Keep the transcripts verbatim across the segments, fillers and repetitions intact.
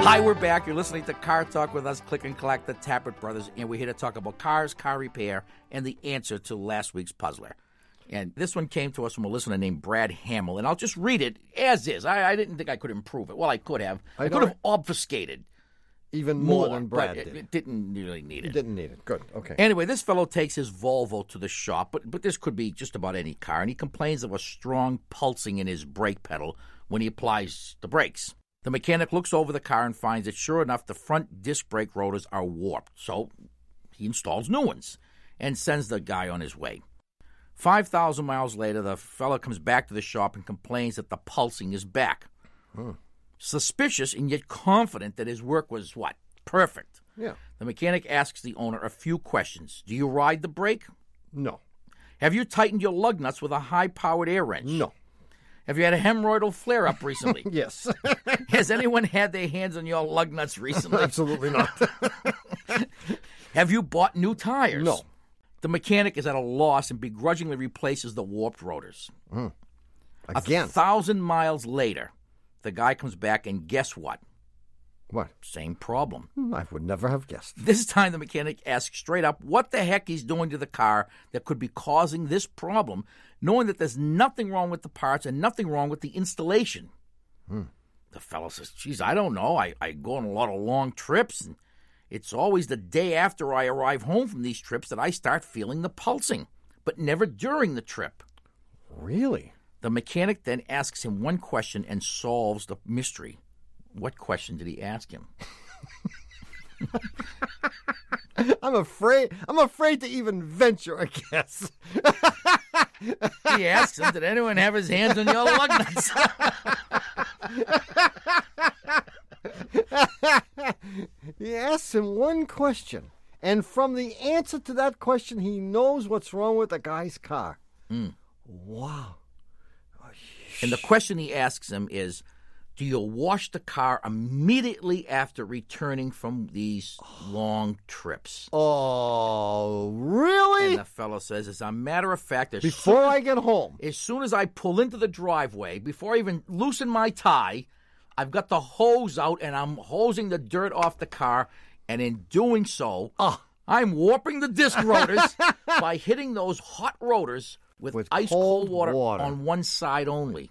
Hi, we're back. You're listening to Car Talk with us, Click and Clack, the Tappert Brothers, and we're here to talk about cars, car repair, and the answer to last week's puzzler. And this one came to us from a listener named Brad Hamill, and I'll just read it as is. I, I didn't think I could improve it. Well, I could have. I, I could have obfuscated even more, more than Brad but did. It, it didn't really need it. It didn't need it. Good. Okay. Anyway, this fellow takes his Volvo to the shop, but but this could be just about any car, and he complains of a strong pulsing in his brake pedal when he applies the brakes. The mechanic looks over the car and finds that, sure enough, the front disc brake rotors are warped. So he installs new ones and sends the guy on his way. five thousand miles later, the fellow comes back to the shop and complains that the pulsing is back. Hmm. Suspicious and yet confident that his work was, what, perfect. Yeah. The mechanic asks the owner a few questions. Do you ride the brake? No. Have you tightened your lug nuts with a high-powered air wrench? No. Have you had a hemorrhoidal flare-up recently? Yes. Has anyone had their hands on your lug nuts recently? Absolutely not. Have you bought new tires? No. The mechanic is at a loss and begrudgingly replaces the warped rotors. Mm. Again. A thousand miles later, the guy comes back, and guess what? What? Same problem. I would never have guessed. This time the mechanic asks straight up what the heck he's doing to the car that could be causing this problem, knowing that there's nothing wrong with the parts and nothing wrong with the installation. Hmm. The fellow says, geez, I don't know. I, I go on a lot of long trips, and it's always the day after I arrive home from these trips that I start feeling the pulsing, but never during the trip. Really? The mechanic then asks him one question and solves the mystery. What question did he ask him? I'm afraid. I'm afraid to even venture a guess. He asks him, "Did anyone have his hands on your lug nuts?" He asks him one question, and from the answer to that question, he knows what's wrong with the guy's car. Mm. Wow! And the question he asks him is, do you wash the car immediately after returning from these long trips? Oh, really? And the fellow says, as a matter of fact, as before soon, I get home, as soon as I pull into the driveway, before I even loosen my tie, I've got the hose out and I'm hosing the dirt off the car. And in doing so, oh. I'm warping the disc rotors by hitting those hot rotors with, with ice cold cold water, water on one side only.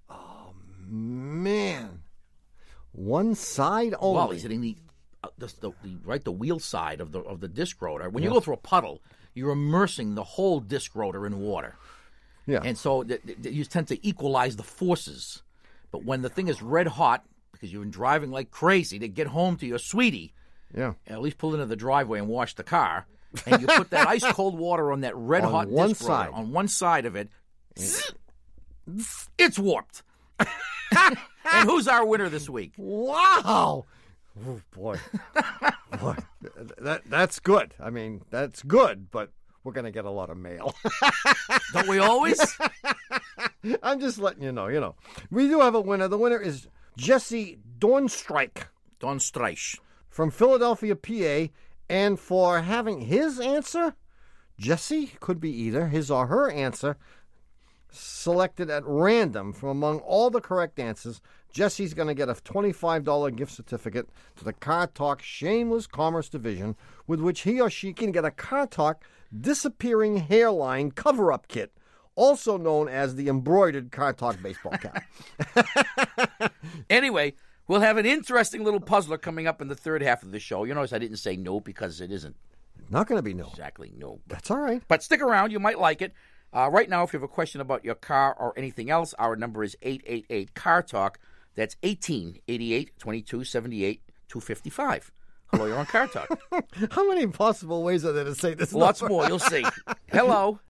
Man, one side only. Well, he's hitting the, uh, the, the, the right the wheel side of the of the disc rotor. When yeah. you go through a puddle, you're immersing the whole disc rotor in water. Yeah, and so th- th- you tend to equalize the forces. But when the thing is red hot, because you've been driving like crazy to get home to your sweetie, yeah, at least pull into the driveway and wash the car, and you put that ice cold water on that red on hot one disc side. rotor on one side of it, yeah. It's warped. And who's our winner this week? Wow. Oh, boy. boy. That, that's good. I mean, that's good, but we're going to get a lot of mail. Don't we always? I'm just letting you know, you know. We do have a winner. The winner is Jesse Dornstreich. Dornstreich. From Philadelphia, P A. And for having his answer, Jesse, could be either his or her answer, selected at random from among all the correct answers, Jesse's going to get a twenty-five dollars gift certificate to the Car Talk Shameless Commerce Division, with which he or she can get a Car Talk Disappearing Hairline Cover-Up Kit, also known as the embroidered Car Talk baseball cap. Anyway, we'll have an interesting little puzzler coming up in the third half of the show. You notice I didn't say no because it isn't. Not going to be no. Exactly no. That's all right. But stick around. You might like it. Uh, right now, if you have a question about your car or anything else, our number is eight eight eight, C A R Talk. That's eighteen eighty-eight, twenty-two seventy-eight, two fifty-five. Hello, you're on Car Talk. How many possible ways are there to say this? Lots number? more. You'll see. Hello.